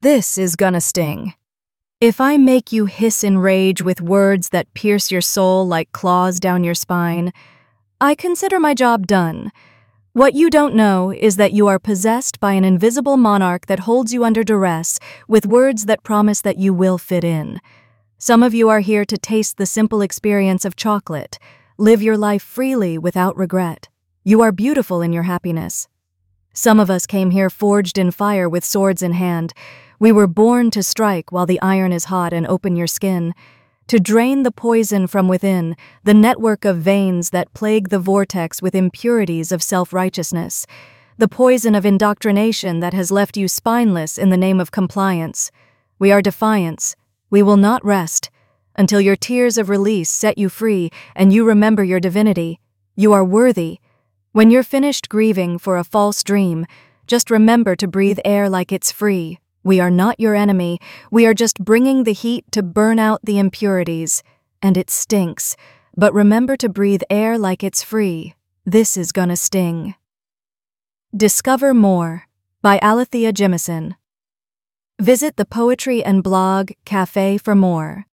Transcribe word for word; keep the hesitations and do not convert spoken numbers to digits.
This is gonna sting. If I make you hiss in rage with words that pierce your soul like claws down your spine, I consider my job done. What you don't know is that you are possessed by an invisible monarch that holds you under duress with words that promise that you will fit in. Some of you are here to taste the simple experience of chocolate, live your life freely without regret. You are beautiful in your happiness. Some of us came here forged in fire with swords in hand. We were born to strike while the iron is hot and open your skin, to drain the poison from within, the network of veins that plague the vortex with impurities of self-righteousness, the poison of indoctrination that has left you spineless in the name of compliance. We are defiance. We will not rest until your tears of release set you free and you remember your divinity. You are worthy. When you're finished grieving for a false dream, just remember to breathe air like it's free. We are not your enemy. We are just bringing the heat to burn out the impurities. And it stinks. But remember to breathe air like it's free. This is gonna sting. Discover More by Alethea Jimison. Visit the Poetry and Blog Cafe for more.